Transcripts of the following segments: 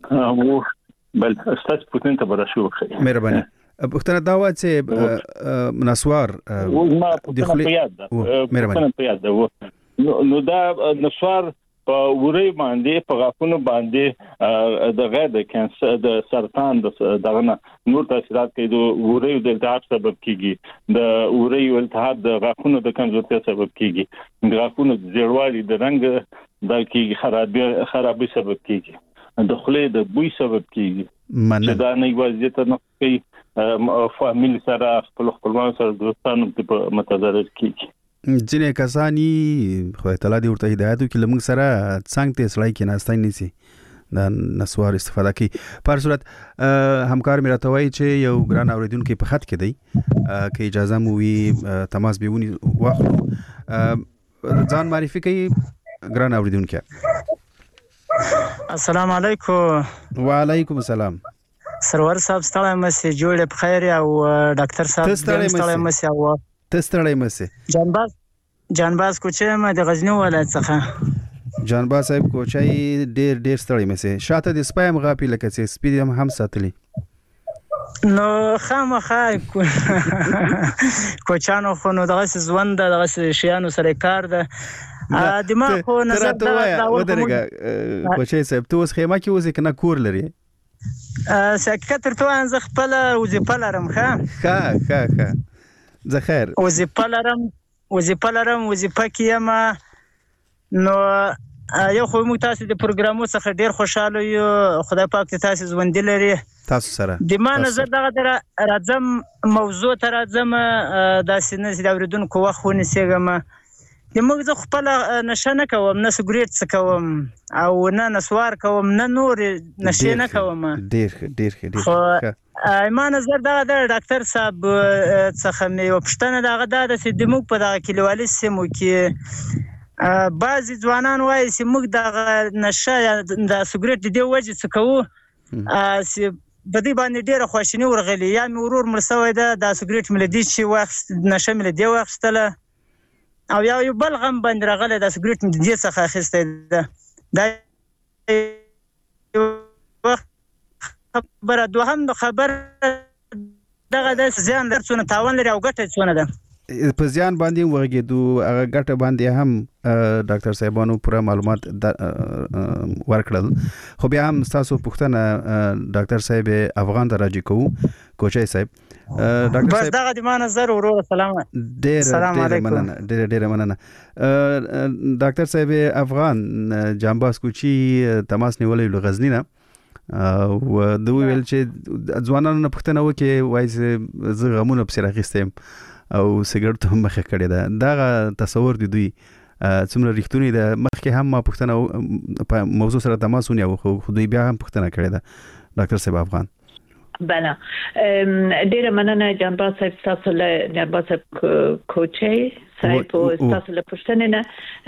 او بل استاد پوتين ته براشو خي مهرباني پښتنه دا و چې نسوار دخلي مهرباني نو دا نسوار په وری باندې په غاښونو باندې د غیر د کانسر د سرطان دغه نور تاثیرات کوي د وری د التهاب سبب کیږي د وری التهاب د غاښونو د کمزورتیا سبب کیږي د غاښونو زیړوالي د رنګ د کیږي خرابي سبب کیږي د خولې د بوی سبب کیږي چې دا نه وضعیت نه کوي فامیل سره خپلوان سره دوستانو په متضرر کیږي ځینې کسانی خو تعالی دې ورته هدایت وکړي لمغ سره څنګه ته سړی کې ناستای نسی د نسوار استفاده کوي په صورت همکار مې راته وایي چې یو ګران اوریدونکو په خط کې دی کې اجازه مو وي تماس بیونی واخلو ځان معرفي کوي ګران اوریدونکو. السلام علیکم. وعلیکم السلام. سرور صاحب ستړی مې جوړ په خیر او ډاکټر صاحب ستړی مې او تستړی مې جانباز کوچه ما د غزنی ولایت څخه. جانباز صاحب کوچه ډیر ستړی مې شاته د سپایم غاپی لکه چې سپید هم ساتلی نو خامخا کوچانو خو نو دغه ژوند دغه شیانو سره کار ده دماغ خو نظر دا ودرګه کوچه صاحب ته اوس خیمه کې اوسې کنه کور لري سکه تر تو انځ خپل وظیفه لرم ښه زخیر وظیفه لرم وظیفه کې ما نو یو خو موږ تاسو د پروګرامو څخه ډیر خوشاله یو خدای پاک تاسو ژوند لري تاسو سره د ما نظر دغه راځم موضوع تر راځم د سینې د اوریدونکو وخت ونیسم د موږ خپل نشه نه کوم نه سګریټ څکوم او نه نسوار کوم نه نور نشه نه کوم ډیر ما نظر دا د ډاکټر صاحب څخه مې وپښتنه دغه د سیدموک په دغه کلیوالي سیمو کې بعضی ځوانان وایي چې موږ د نشه د سګریټ د وجې څکو په دې باندې ډیره خواشینی ورغلی یا مې ورور مرسوي د سګریټ ملدي چې وخت نشه ملدي وختله او یو بل غم باندې راغله د سګریټ ملدي څخه اخیسته دا خبره دوهم خبر دغه د زیان درڅونه تاوان لري او ګټه څونه ده په زیان باندې ورګېدو هغه ګټه باندې هم ډاکټر صاحبانو پوره معلومات ورکړل خو بیا هم تاسو پوښتنه ډاکټر صاحب افغان ته راځي کوو کوچای صاحب ډاکټر صاحب بس دغه د ما نظر ورو سلام مننه ډېر مننه ډاکټر صاحب افغان جانباز کوچی تماس نیولې لغزنی نه او دوی ویل چې ځوانانو پښتنه وکي وایي زه غمونه په راغستم او سیګریټ هم مخه کړی دا تصور دی دوی څومره ریښتونی ده مخکې هم ما پښتنه په موضوع سره تماس ونیو خو دوی بیا هم پښتنه کړی ده ډاکټر صاحب افغان بله ډیره مننه جانباز صاحب تاسو له جانباز صاحب کوچي صاحب تاسو له پښتنه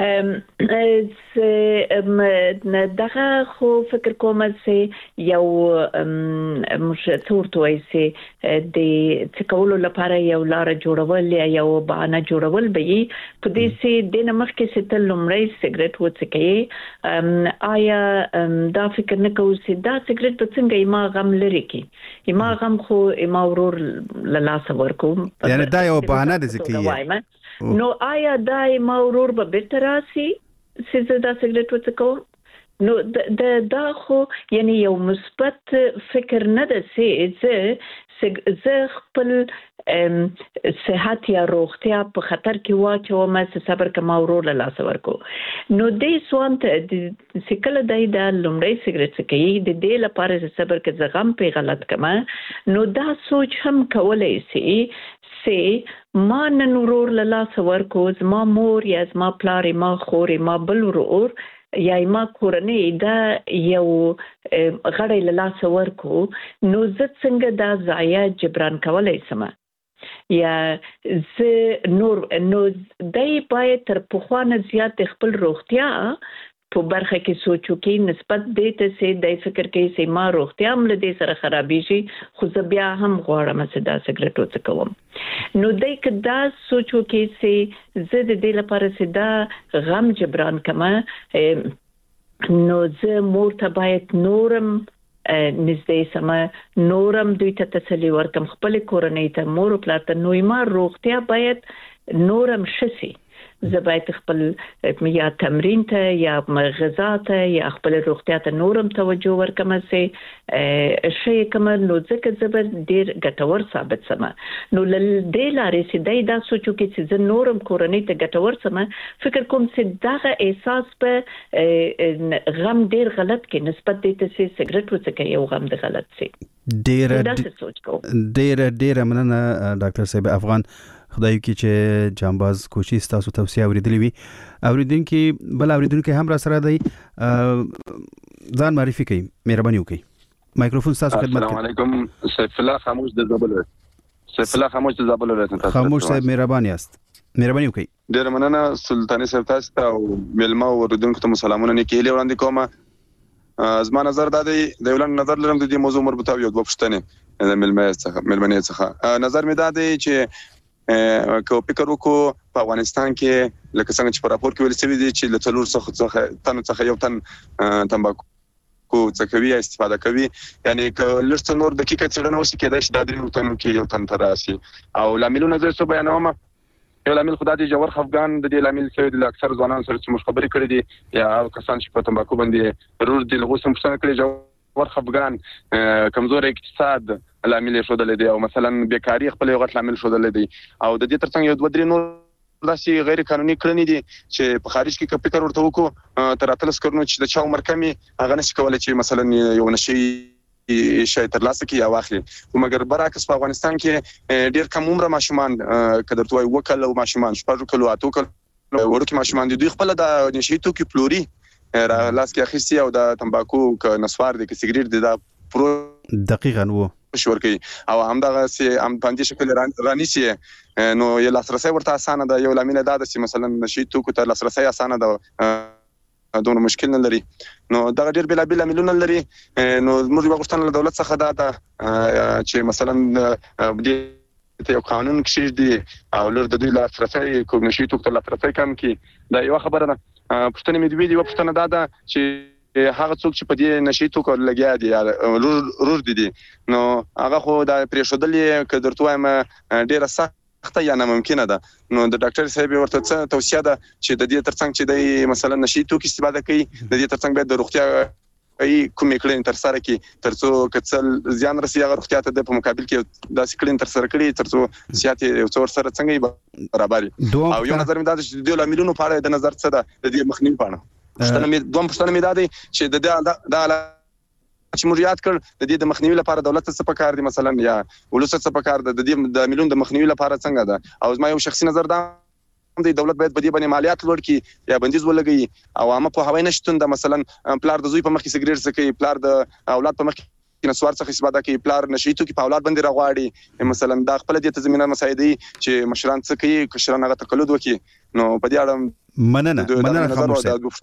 نه دغه خو فکر کوم چې یو مشتورت وایي چې د څکولو لپاره یو لار جوړول یا یو بهانه جوړول به په دې چې د نمخ کې ستل لمړی سیګریټ وڅکي آیا دا فکر نه کوي چې دا سیګریټ په څنګه ما غم لري کې ما غم خو ما ورور لاس ورکوم یعنی دا یو بهانه ده ځکه نو آیا دا ما ورور به بیرته راسي چې دا سیګریټ وڅکوم نو دا خو یعنی یو مثبت فکر نه ده چې زه خپل صحت یا روغتیا په خطر کې واچوم چې صبر کوم ورور له لاس ورکو نو دې سوان ته چې کله د لومړی سیګریټ څکي د دې لپاره چې صبر کې زغم په غلط کما نو دا سوچ هم کولای شي ما نن ورور له لاس ورکو زما مور یا زما پلار ما خور ما بل ورور یا ما کورنۍ دا یو غړی له لاس ورکو نو زه څنګه دا ضایع جبران کولای سم یا زه نو دای باید تر پخوانه زیات خپل روغتیا په برخه کې سوچو کې نسبت دې ته چې د فکر کې چې ما روغتیا هم له دې سره خرابې شي خو زه بیا هم غواړم چې دا سیګریټ وڅکوم نو دای کدا سوچو کې چې زه د دې لپاره چې دا غم جبران کما نو زه مور ته باید نورم نږدې سم نورم دوی ته تسلی ورکم خپل کورنۍ ته مور پلار ته نو ما روغتیا باید نورم شسي زبایت خپل یا تمرین ته یا غذا ته یا خپل روغتیا ته نورم توجه ورکم سي شي کوم نو ځکه زبر ډیر ګټور ثابت سم نو د لارې سي دا سوچو کې چې نورم کورنۍ ته ګټور سم فکر کوم چې دا احساس په غم ډیر غلط کې نسبت دي ته سیګریټ وڅکه یو غم د غلط سي ډیر مننه ډاکټر صاحب افغان خدای کی چې جامباز کوشش تاسو توصیه اوریدلې وي اوریدونکو بل اوریدونکو هم را سره دی ځان معرفي کړئ مهرباني وکړئ مایکروفون تاسو خدمت السلام علیکم سیف الله خاموش د زابل ولایت خاموش صاحب مهرباني است مهرباني وکړئ ډیر مننه سلطاني صاحب تاسو ته او ملما اوریدونکو ته سلامونه نه کېلې وړاندې کوم زما نظر دا دی د ولن نظر لرم د دې موضوع مربوطه یو د پښتنې د ملمنې څخه نظر مې دا دی چې کو فکر وکړو په افغانستان کې لکه څنګه چې په راپور کې ویل شوی دی چې له څلور څخه یو تن تمباکو څخه استفاده کوي یعنی که لږ نور دقیقه څرنه وشي کېدای شي د درې تنو کې یو تن تراسي او لاملونه زه څه بیانوم یو لامل خدای دې جوړ خفغان د دې لامل څه د اکثر ځوانان سره چې مخبري کړی دي یا کسان چې په تمباکو باندې رور دي لغوسم څنګه کړی جوړ خفغان کمزور اقتصاد لامل شودل دي او مثلا بیکاری خپل یو غټ لامل شودل دي او د دې ترڅنګ یو دوه درې نور داسې غیر قانوني کړنې دي چې په خارج کې فکر ورته وکړو تر اتلس کړنو چې د چا عمر کمی هغه نشي کولای چې مثلا یو نشي شي تر لاسه کې یا واخلي مګر برعکس په افغانستان کې ډیر کم عمر ماشومان کډر توي وکړ او ماشومان شپږ کلو اتو کلو ورکه ماشومان دي دوی خپل د نشي تو کې پلوري لاس کې اخیستي او د تمباکو ک نسوار دي کې سیګریټ دي دا پرو دقیقاً وو شور کوي او همدغه سي هم باندې شکل رانیسي نو یو لاسرسي ورته اسانه ده یو لامل دا چې مثلا نشي تو کو ته لاسرسي اسانه ده دونه مشکل نه لري نو دا ډیر بلا مليون لري نو موږ وغوښتل دولت څخه دا چې مثلا د یو قانون کې دي او لور د دوی لاسرسي کوم نشي تو ته لاسرسي کم کې دا یو خبره ده پښتنه مې دی پښتنه دا چې هغه څوک چې په دې نشي تو کول لګیا دي رور دي نو هغه خو دا پریښودلې کډر تویم ډیره سخته یا ناممکنه ده نو د ډاکټر صاحب ورته څه توصیه ده چې د دې ترڅنګ چې د مثلا نشي تو کې استفاده کوي د دې ترڅنګ به د روغتیا کومې کړنې تر سره کې ترڅو کڅل زیان رسي هغه روغتیا ته د په مقابل کې داسې کړنې تر سره کړي ترڅو سیاست یو څور سره څنګه برابر او یو نظر مې دا چې د لاملونو په اړه د نظر څه ده د دې مخنیوي په اړه پښتنه مې دا دی چې د چې موږ یاد کړ د دې د مخنیوي لپاره دولت څه پکار دي مثلا یا ولوس څه پکار ده د دې د مليون د مخنیوي لپاره څنګه ده او زما یو شخصي نظر دا دی دولت باید په دې باندې مالیات لوړ کړي یا بندیز ولګي او عامه په هوای نشټون د مثلا پلار د زوی په مخ کې سیګریټ څکي پلار د اولاد په مخ کې نسوار څخه استفاده کوي پلار نشي تو کې په اولاد باندې راغواړي مثلا دا خپل د تضمینات مساعدي چې مشران څه کوي کشران هغه تقلید وکړي نو په دې اړه مننه خاموش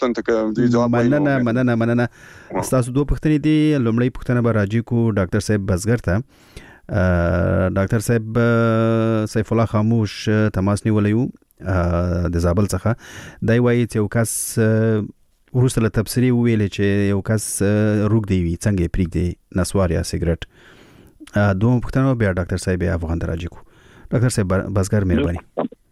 مننه تاسو دوه پوښتنې دي لومړی پوښتنه به راځي کو ډاکټر صاحب بزګر ته ډاکټر صاحب سیف الله خاموش تماس نیولې د زابل څخه دای وایي چې یو کس ورسره تفسیری ویل چې یو کس روغ دی وي څنګه پریږدي نسوار یا سیګریټ دوه پوښتنه بیا ډاکټر صاحب افغان راځي کو ډاکټر صاحب بزګر مهرباني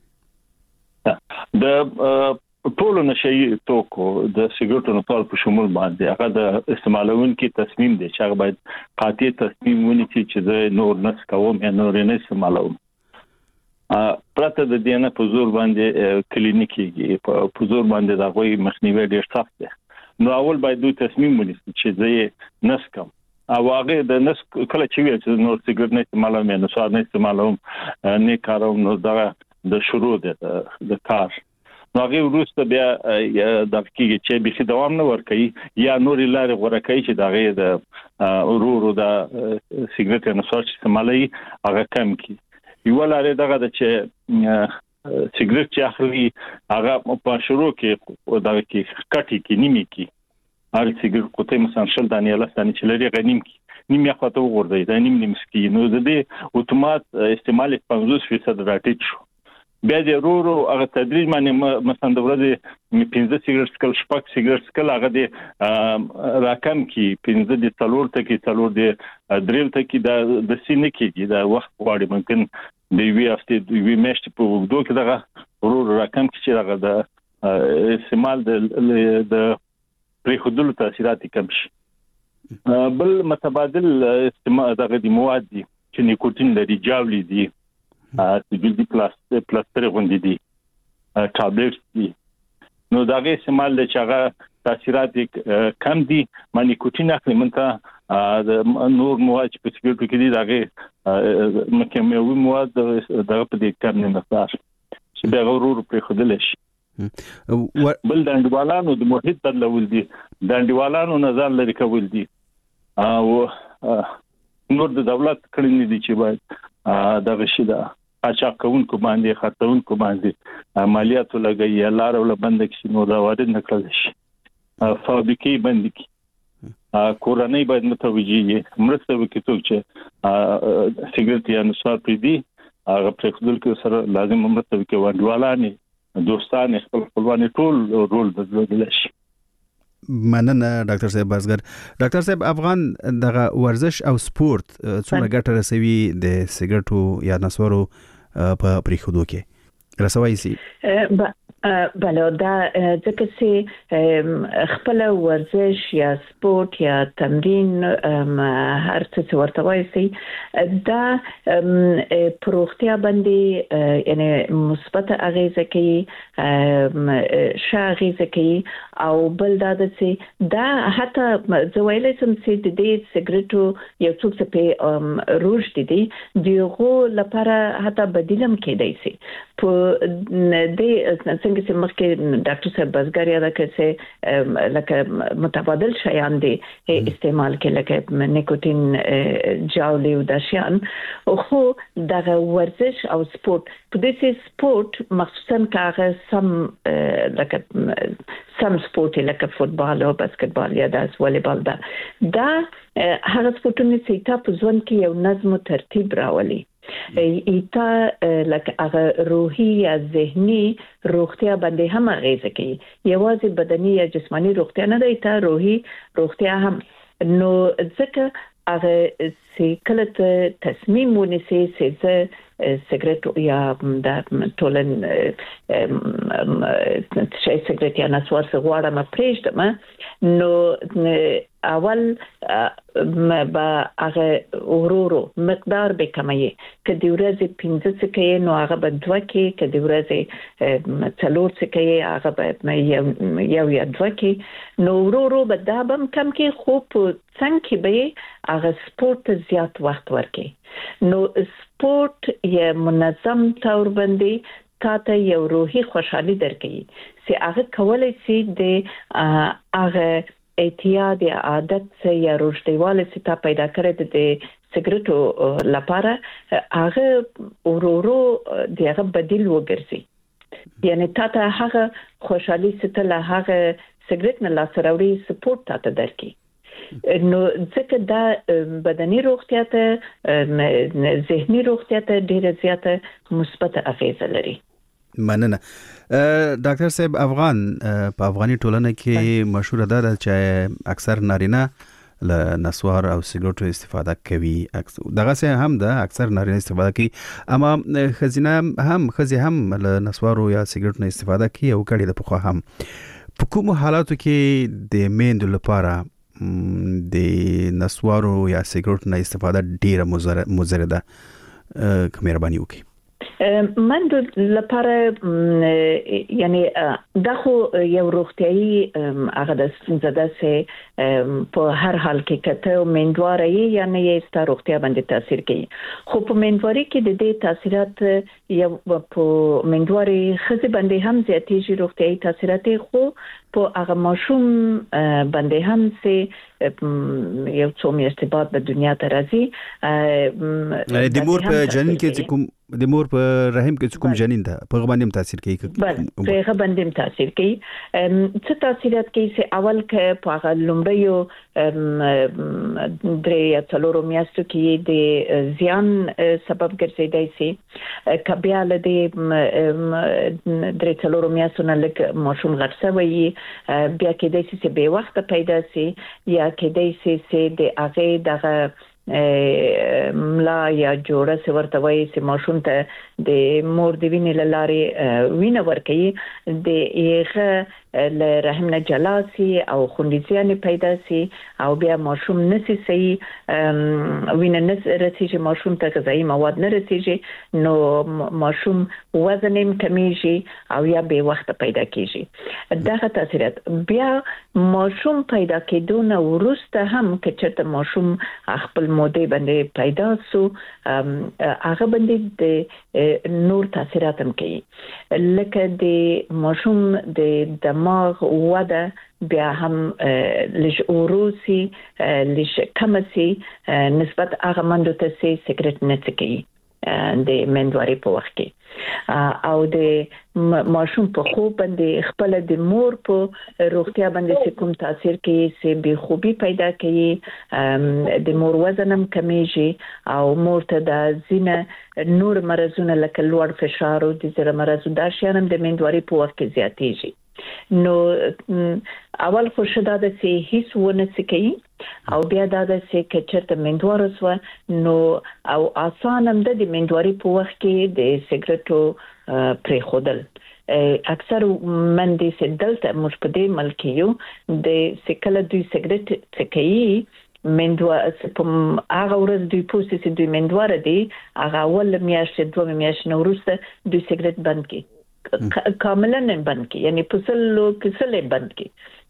د ټولو نشي توکو د سیګریټو په په شمول باندې هغه د استعمالونکو تصمیم دی چې هغه باید قاطع تصمیم ونیسي چې د نور نس کوم یا نور نه استعمالوم پرته د دې نه په زور باندې کلینیکي په زور باندې دا غوي مخنیوي ډیر سخت دی نو اول باید دوی تصمیم ونیسي چې زه نس کوم او هغه د نس کله چې ویل چې نور سیګریټ نه استعمالوم یا نسوار نه استعمالوم نه کاروم نو دا د شروع د کار نو هغه وروسته بیا د فکیږي چې به دوام نه ور کوي یا نور لارې غوړه کوي چې دغه د ورورو د سیګریټ نه سوچ استعمالي هغه کم کی یو لارې دغه د چې سیګریټ چې اخلي هغه په شروع کې دغه کې کټي کې نیمه کې هر سیګریټ کوته مثلا شل دانې لستانې چې لري غنیم کې نیمه خواته وګورئ دا نیم مسکی نو د دې اتومات استعمال 50% راټیټ شو بیا د ورو هغه تدریج باندې مثلا د ورځې 15 سیګریټ سکل شپږ سیګریټ سکل هغه د راکم کی 15 د څلور ته کې څلور د دریم ته کې د سینې کې د وخت غواړي ممکن د وی افته د وی میشت په وګړو کې دغه ورو راکم کې چې هغه د استعمال د پریخودلو تاثیرات کم شي بل متبادل استعمال دغه د مواد دي چې نیکوتین لري جاولي دي سګل پلاستر غوندي دي ټابلیټس دي نو دغه استعمال د چاغه تاثیرات کم دي نیکوتین اخلي منته د نور مواد چې په سګریټو کې دي دغه مکموي مواد دغه په دې کم نه مقدار چې د غرور پر خودل شي بل د انډوالانو د محیط بدلول دي د انډوالانو نظر لري کول دي او نور د دولت کړنې دي چې باید دغه شي دا اچا کوونکو باندې خرڅونکو باندې مالیات لګي لار ول بند کړي نو دا وارد نکړل شي فابریکې بند کړي کورنۍ باید متوجي مرسته وکړي چې سیګریټ یا نسوار پریدي هغه پر خپل کې سره لازم مرسته وکړي وډوالانه دوستان خپلوان ټول رول بدلول شي مننه ډاکټر صاحب بازګر ډاکټر صاحب افغان دغه ورزش او سپورت څومره ګټه رسوي د سیګریټو یا نسوارو په پریخودو کې رسوي سي بله دا ځکه چې خپل ورزش یا سپورت یا تمرین هر څه ورته وایي دا پروختیا باندې یعنی مثبت اغیزه کوي ښه اغیزه کوي او بل دا چې دا حتی زویلې سم چې د دې سیګریټو یو څه په روج دي دیغه لپاره حتی بدیلم کېدای شي په دې څنګه چې مخکې ډاکټر صاحب بازګر یاد کړ چې لکه متبادل شیان دي استعمال کې لکه نیکوتین جاولي او داشیان خو دغه ورزش او سپورت په دې سپورت مخصوصا کاغه سم سپورت لکه فوتبال او باسکټبال یا د والیبال دا هغه سپورتونه چې تاسو ځوان کې یو نظم او ترتیب راولي ایتا لکه هغه روحي یا ذهني روغتیا باندې هم اغیزه کوي یوازې بدني یا جسمانی روغتیا نه ده ایتا روحي روغتیا هم نو ځکه هغه چې کله تصمیم ونیسي چې سیګریټ یا د ټولن شای سیګریټ یا نسوار څخه ما پرېږدم نو اول با هغه ورورو مقدار به کمایي که د ورځې 15 څخه نو هغه به 2 کې که د ورځې 4 څخه هغه به یو یا 2 کې نو ورورو به دا بم کم کې خو په څنګه به هغه سپورت زیات وخت ورکړي نو سپورت یې منظم تور باندې تاته یو روحي خوشحالي درکړي چې هغه کولای شي د هغه اعتیاد یا عادت یا روشتیواله چې تا پیدا کړی د سیګریټو لپاره هغه ورورو دغه بدیل وګرځي یعنی تاته هغه خوشحالي ستله هغه سیګریټ نه لاسراوړي سپورت تاته درکړي نو ځکه دا بدني روغتیا ته ذهني روغتیا ته ډیره زیاته مثبت اغیزه لري مننه ډاکټر صاحب افغان په افغاني ټولنه کې مشهور ده چې اکثر نارینه له نسوار او سیګریټو استفاده کوي دغه څه هم ده اکثر نارینه استفاده کوي اما خزي هم له نسوارو یا سیګریټو استفاده کوي او کړي د پخوا هم په کوم حالاتو کې د میندو لپاره د نسوارو یا سیګریټو نه استفاده ډیره مضره ده که مهرباني وکړي من لپاره یعنی دا خو یو روغتیايي هغه د ستونزه سه په هر حال کې کته مندواره یعنی یې ست روغتیا باندې تاثیر کوي خو په مندواري کې د دې تاثیرات یو په مندواري خزه باندې هم زیاتې روغتیايي تاثیرات خو په هغه ماشوم باندې هم سه یو څو میاشتې بعد په دنیا ته راځي. د مور په جنین کې کوم د مور په رحم کې کوم جنین ده په باندې تاثیر کوي؟ بل په باندې تاثیر کوي. څه تاثیرات کوي؟ چې اول کې په هغه لومړیو 3-4 میاشتو کې د زیان سبب ګرځیدای شي. کبیا له دې 3-4 میاشتو نه لږ ماشوم غټ شوی بیا کېدای شي چې به وخت پیدا شي یا کېدای شي چې د هغه دغه ملا یا جوړه ورته وایي چې ماشوم ته د مور د وینې لارې وینه ورکوي د یغه له رحم نه جلا شي او خوندیزیان پیدا شي او بیا ماشوم نسی صحیح وینه نه رسیږي، ماشوم ته غذایی مواد نه رسیږي، نو ماشوم وزن یې کمیږي او یا به وخت پیدا کیږي. دغه تاثیرات بیا ماشوم پیدا کېدو نه وروسته هم که چېرته ماشوم خپل موده باندې پیدا سو هغه باندې د نور تاثیرات هم کوي، لکه د ماشوم د دماغ وده بیا هم لږ اوروسي لږ کمسي نسبت هغه مندو ته سي سیګریټ نه څکي د مندواري په وخت کې او د ماشوم په خوب باندې خپل د مور په روغتیا باندې کوم تاثیر کوي چې بې خوبي پیدا کوي، د مور وزن هم کمیږي او مور ته د زینه نور مرزونه لکه لوړ فشار او د زړه مرزو دا شیان هم د مندواري په وخت کې زیاتېږي. نو اول خو شدا د سي هیڅ ونه سکی او بیا دا د سي کچرته مندوار وسو نو او آسان هم د مندواري په وخت کې د سیګریټو پرې خودل اکثر من دې سدلته مش په دې ملکیو د سکل دوی سیګریټ سکی مندوار په هغه ورځ دوی پوسټ سي دوی مندوار دي هغه ول میاشت 2 میاشت نو وروسته دوی سیګریټ بند کی کاملا بند کی یعنی پسلو کسله بند کی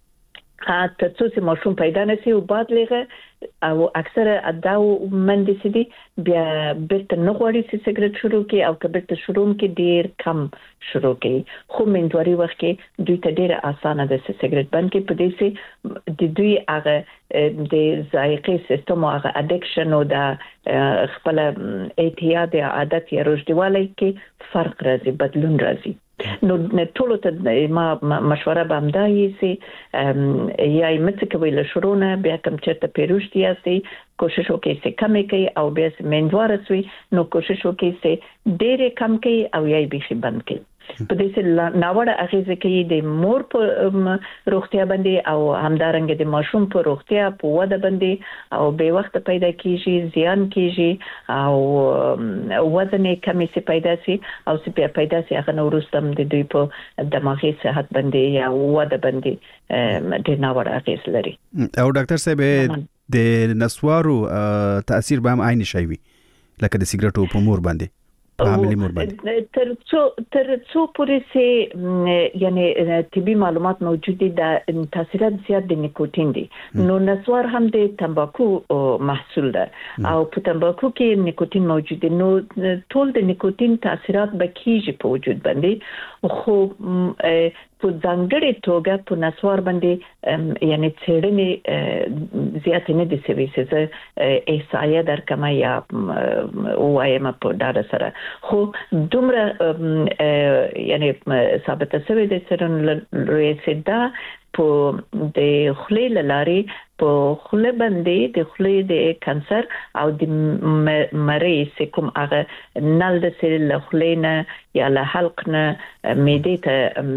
ته څه ماشوم پیدا نشي او بعد لغه او اکثر اداو مند سي دي بیا بیرته نه غواړي چې سیګریټ شروع کی او کبه ته شروع کی ډیر کم شروع کی خو مندوري وخت کې دوی ته ډیر اسانه ده چې سیګریټ بند کی په دې سي د دوی هغه د ذایقې سیستم او هغه اډکشن او د خپل اعتیاد عادت یا رشدواله کې فرق راځي، بدلون راځي. نو ټولو ته ما مشوره به همدایي سي یا مڅ کوي له شروع نه بیا کوم چرته پیروشتي اسي کوشش وکړي چې کم کوي او بیا مندوار سوي نو کوشش وکړي چې ډېر کم کوي او یا به شي بند کوي. په دې سره ناوړه اغیزه کوي د مور په روغتیا باندې او همدارنګ د ماشوم په روغتیا په وده باندې او به وخت پیدا کیږي، زیان کیږي او وزن کمی سي پیدا سي او سي پیدا سي هغه نورستم د دوی په دماغي صحت باندې یا وده باندې د ناوړه اغیز لري. او ډاکټر صاحب د نسوارو تاثیر به هم عین شي وي لکه د سیګریټو په مور باندې تر څو پورې سي یعنی طبي معلومات موجود دي د تاثیرات زیات د نیکوتین دي. نو نسوار هم د تمباکو محصول ده او په تمباکو کې نیکوتین موجود دي، نو ټول د نیکوتین تاثیرات به کیږي په وجود باندې خو په ځانګړې توګه په نسوار باندې یعنی څېړنې زیات نه دي شوي چې احصایه درکمه یا وایم په ډاډه سره خو دومره یعنی ثابته شوې ده چې دا په د خولې لارې په خوله باندې د خولې د کانسر او د مریض کوم هغه نل د سیل خولې نه یا له حلق نه معدې ته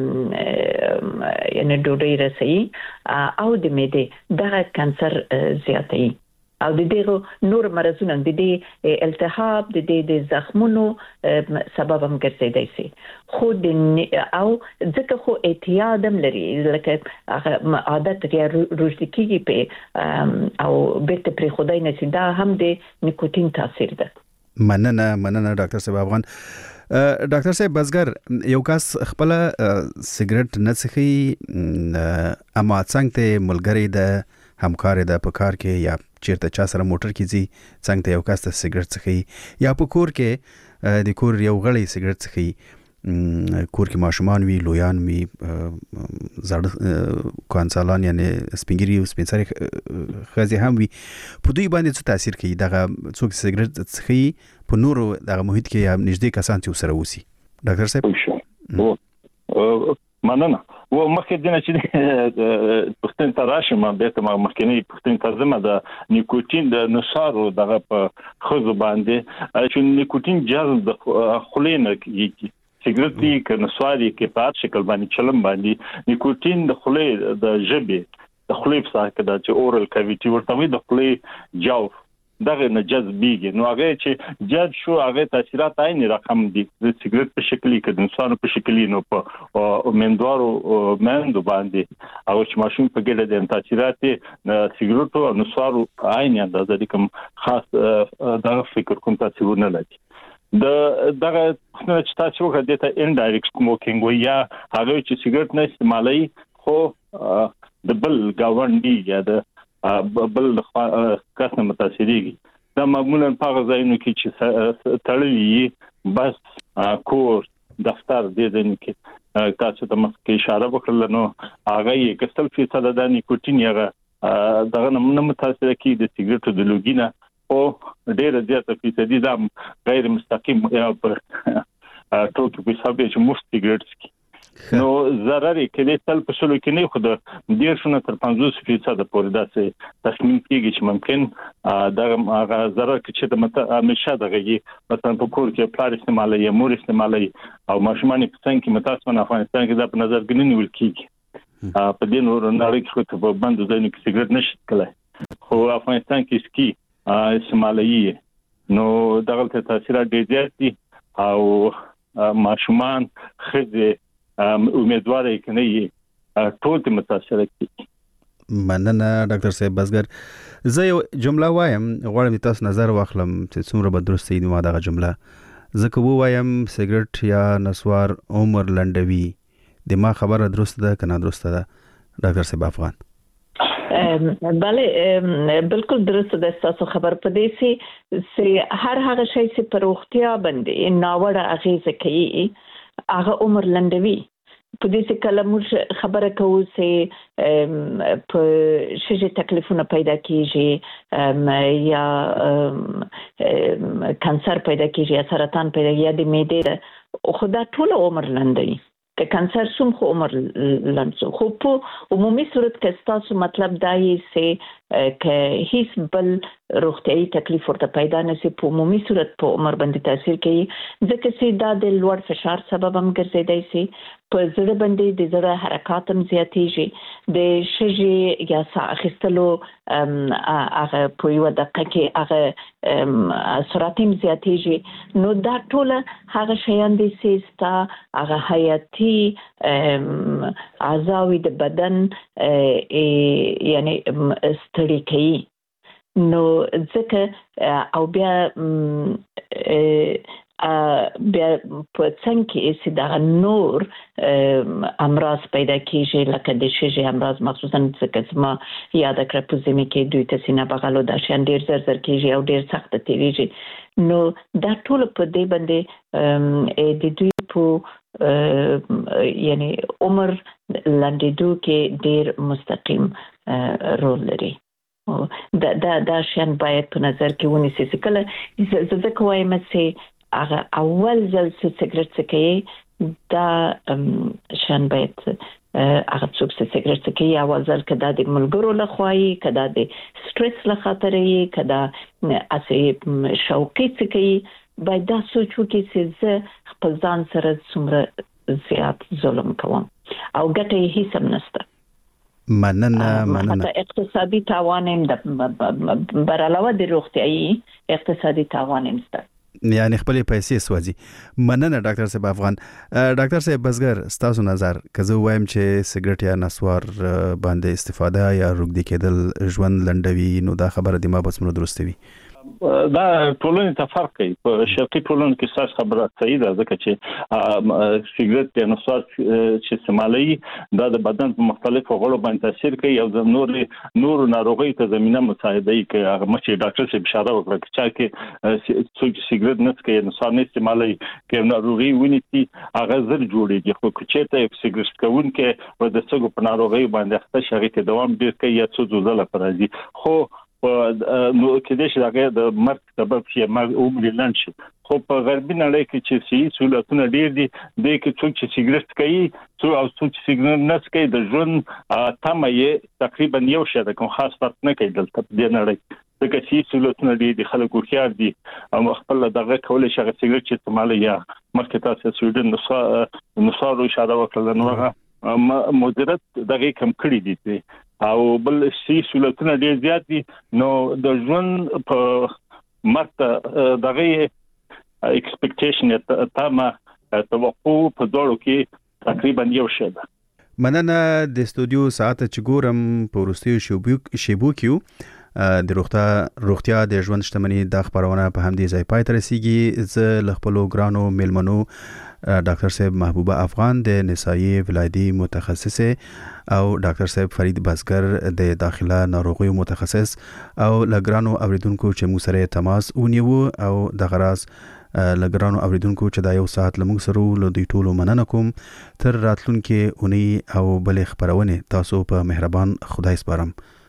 یعنی ډوډۍ رسي او د معدې دغه کانسر زیاتوي او د دې نور مرزونه د دې التهاب د دې زخمونو سبب هم ګرځیدای شي. خو د او ځکه خو اعتیادم لري لکه عادت یا روزي کیږي په او بیرته پرې خدای نشي دا هم د نیکوتین تاثیر ده. مننه ډاکټر صاحب افغان. ډاکټر صاحب بزګر یو کس خپل سیګریټ نه څخي اما څنګه ته ملګری ده همکار ده په کار کې یا چیرته چا سره موټر کې ځي څنګه یو کس ته سیګریټ څخي یا په کور کې د کور یو غړی سیګریټ څخي کور کې ماشومان وي لویان وي زړه کانسالان یعنی سپینګری او سپینسري خزي هم وي په دوی باندې څه تاثیر کوي دغه څوک سیګریټ څخه په نورو دغه محیط کې یا نږدې کسان چې سره وسی ډاکټر صاحب مننه و مخکې دنه چې پښتون تراشم به ته مخکې پښتون ترجمه د نیکوتین د نشارو دغه په خزو باندې چې نیکوتین جذب د خلینه کې سیګریټ دی کنه سواري کې په شکل باندې چلم باندې نیکوتین د خلې د ژبې د خلې په ساحه کې د چې اورال کاویټي ورته وي د خلې جوف دغه نه جذبيږي نو هغه چې جذب شو هغه تاثیرات عین رقم دي د سیګریټ په شکل کې د انسانو په شکل نو په مندوارو مندو باندې او چې ماشوم په ګډه د تاثیرات د سیګریټو او نسوارو عین اندازه دي کوم خاص دغه فکر کوم تاثیرونه لري دغه څنګه چې تاسو وګورئ ته انډایرکټ سموکینګ ویا هغه چې سیګریټ نه استعمالي خو د بل گاونډي یا د بل کس نه متاثرېږي دا معمولا په هغه ځایونو کې چې تړلي بس کور دفتر دې ځینې کې تاسو ته مخکې اشاره وکړل نو هغه یې کسل فیصد د نیکوتین هغه دغه نه متاثر کی د سیګریټو د لوګینه او ډېر زیاته فیصدي دا غیر مستقیم پر ټوکې په حساب چې مفت سیګریټ نو ضرر کې تل په شلو کې نه خو د ډیر شنه تر 50% پورې داسې تصمیم کیږي چې ممکن دا ضرر کې چې همیشه دغه مثلا په کور کې پلار استعمالي یا مور استعمالي او ماشومان په څنګه کې متاسفانه افغانستان کې دا په نظر کې نه نیول کیږي په دې نور نړۍ کې خو په باندې ځینې کې سیګریټ نشي کولای خو افغانستان کې سکی استعمالي نو دغه تاثیرات ډېر زیات دي او ماشومان خزه امیدوار یې کنه ټول متاثر کیږي مننه ډاکټر صاحب بزګر زه یو جمله وایم غواړم تاسو نظر واخلم چې څومره به درسته وي ما دغه جمله زه کوم وایم سیګریټ یا نسوار عمر لنډوي د ما خبره درسته ده کنه درسته ده ډاکټر صاحب افغان بله بالکل درسته ده تاسو خبر پدې سي هر هغه شی چې پر وختیا باندې ناوړه اغیزه کوي هغه عمر لنډوي په دې څه کله موږ خبره کوو چې په شې تکلیفونه پیدا کیږي یا کانسر پیدا کیږي یا سرطان پیدا یا د معدې خو دا ټول عمر لنډوي که کانسر سوم خو عمر لنډ خو په عمومي صورت کې تاسو مطلب دا یې چې که هیڅ بل روغتیايي تکلیف ورته پیدا نشي په عمومي صورت په عمر باندې تاثیر کوي ځکه چې دا د لوړ فشار سبب هم ګرځیدای شي په زړه باندې د زړه حرکات هم زیاتېږي د شږې یا ساه اخیستلو هغه په یو دقیقه کې هغه سرعت هم زیاتېږي نو دا ټول هغه شیان دي چې ستا هغه حیاتي اعضاء د بدن یعنی ستړي کوي نو ځکه او بیا په څنګه کې چې دا نور امراض پیدا کیږي لکه د شې امراض مخصوصا ځکه ما یاد کړ په زمي کې دوی ته سینه بغلو د شان ډیر زر کیږي او ډیر سخت تیریږي نو دا ټول په دې باندې د دوی په یعنی عمر لاندې کې ډیر مستقیم رول لري دا شان باید په نظر کې ونیسي چې کله زه کوم چې هغه اول ځل چې سیګریټ څکوي دا شان باید هغه څوک چې سیګریټ څکوي اول ځل کدا د ملګرو لخوایي کدا د سټرس له خاطرې کدا اسې شوقي څکوي باید دا سوچ وکړي چې زه خپل ځان سره څومره زیات ظلم کوم او ګټه یې هیڅ هم نشته مننه اقتصادي تاوان هم د برعلاوه د روغتيایي اقتصادي تاوان هم شته یعنی خپل پیسې سوځي مننه ډاکټر صاحب افغان ډاکټر صاحب بزګر تاسو نظر کزه وایم چې سیګریټ یا نسوار باندې استفاده یا روږدي کېدل ژوند لنډوي نو دا خبره د ما بس مر درسته وي دا ټولنې ته فرق کوي په شرقي ټولنو کې ساس خبره صحیح ده ځکه چې سیګریټ یا نوسار چې استعمالي دا د بدن په مختلفو غړو باندې تاثیر کوي او د نور ناروغي ته زمينه مساعده کوي هغه مچ ډاکټر صاحب اشاره وکړه چې څوک سیګریټ نه څکي نوسار نه استعمالي کې ناروغي ونیسي هغه زر جوړيږي خو چې سیګریټ کوونکې و د څنګه په ناروغي باندې خپل شریک دوام ډیر کوي یا څه زوزله پرځي خو نو کې چې هغه د مرګ سبب شي مرګ عمر لاند شي خو په غربي نړۍ کې چې سي سہولتونه ډیر دي د کې څوک چې سیګریټ کوي څو او څوک چې سیګریټ نه کوي د ژوند تمه یې تقریبا یو شی د کوم خاص فرق نه کوي دلته په دې نړۍ ځکه چې سہولتونه ډیر دي خلک وکړ دي او خپل دغه کول شي سیګریټ چې استعمال یا مرکه تاسو سویډن نو اشاره وکړه نو هغه مدیریت دغه کم کړی دي او بل شي سہولتونه ډیر زیات دي نو د ژوند په مرته دغه ایکسپیکټیشن تمه توقع په ډول کې تقریبا یو شی ده مننه د استودیو ساعت چې ګورم په ورستیو شیبو کیو د روغتیا د ژوند شتمنۍ د خبرونه په همدې ځای پای ته رسیږي ز لخپلو ګرانو میلمنو ډاکټر صاحب محبوبه افغان د نسایي ولادي متخصصه او ډاکټر صاحب فرید باسکر د داخله ناروغیو متخصص او لګرانو اوریدونکو چې مو سره تماس ونیو او د غراس لګرانو اوریدونکو چې دا یو ساعت لمغ سره له دوی ټولو مننه کوم تر راتلونکي اونۍ او بل خبرونه تاسو په مهربان خدای سپارم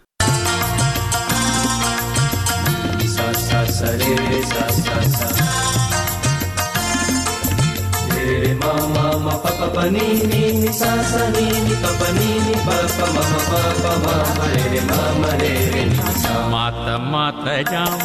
Mama papa panini ni sasa nini papa nini papa mama re mama re ni sa mata jam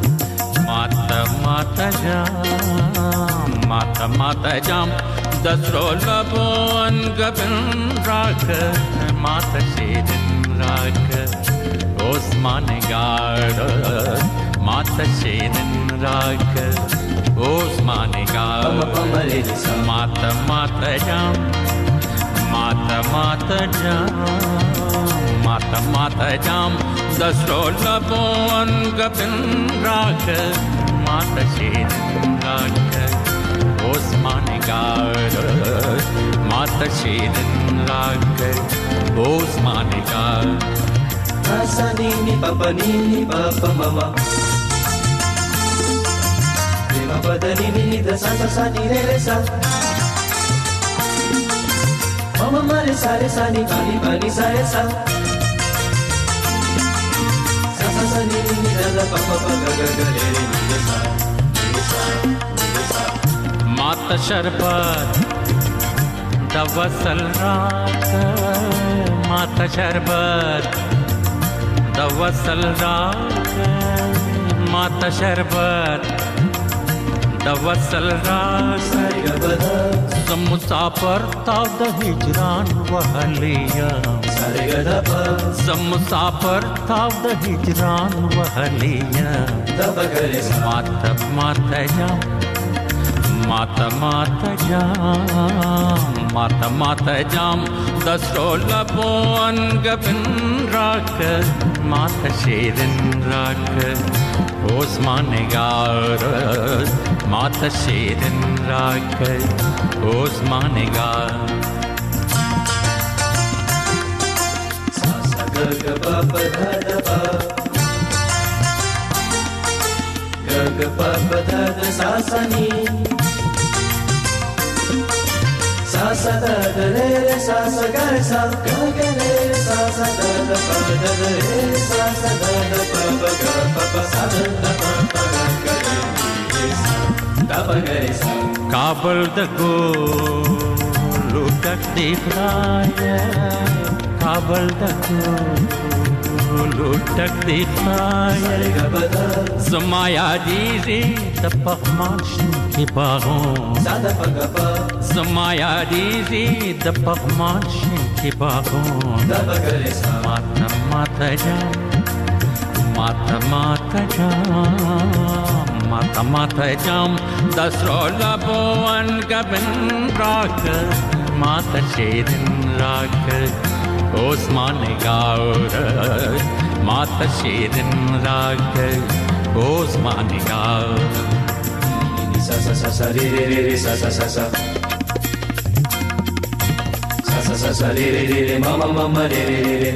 mata jam dasro labon gabin rak mata shedin rak osman gard mata shedin rak Osman gaal mata jam dasro labon gabin rak mata shedin rak Osman gaal mata shedin rak Osman gaal Asanini papa mama Papa danini da sa ni re sa Mama mare sa ni pani sa sa Sa ni da papa ga re ni sa Mata sharbat da wasal raat Mata sharbat da wasal raat Mata sharbat دوصل راس زم مسافر تا د هجران وهلیا زم مسافر تا د هجران وهلیا ماتا جام دسرو لبون گبن راک ماتا شیرن راک Osman gaal mata shedin rak Osman gaal sa ga pa pa da pa ga pa pa da sa sa ni sa da re sa ga sa ga re sa da pa da re sa da pa ga pa sa da pa ga re sa Kabul da go lutak dikhaya Kabul da go lutak dikhaya Zamaya dizi da pakhmash ki bagon sada pagapa Zamaya dizi da pakhmash ki bagon da bagare sa mata jam mata jam dasro labon gabin rak mata shedin rak Osman gaal mata shedin rak Osmaniga sa sa sa sa re re re sa sa sa sa sa sa sa sa re re re mama mama re re re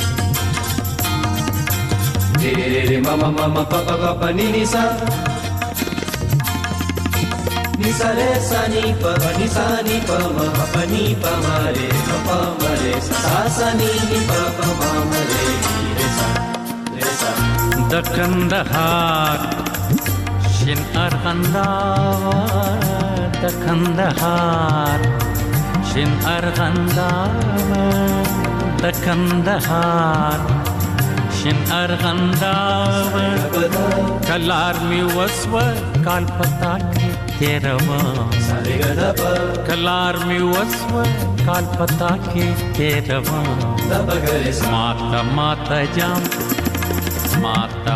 re re re mama mama papa papa ni ni sa ni sa re sa ni pa ma pa ni pa ma re sa sa ni pa pa ma re re sa the Kandahar Shin Arghandawar the Kandahar Shin Arghandawar the Kandahar Shin Arghandawar Kalar mi waswa kalpata ke terava Kalar mi waswa kalpata ke terava Mata mata jam Mata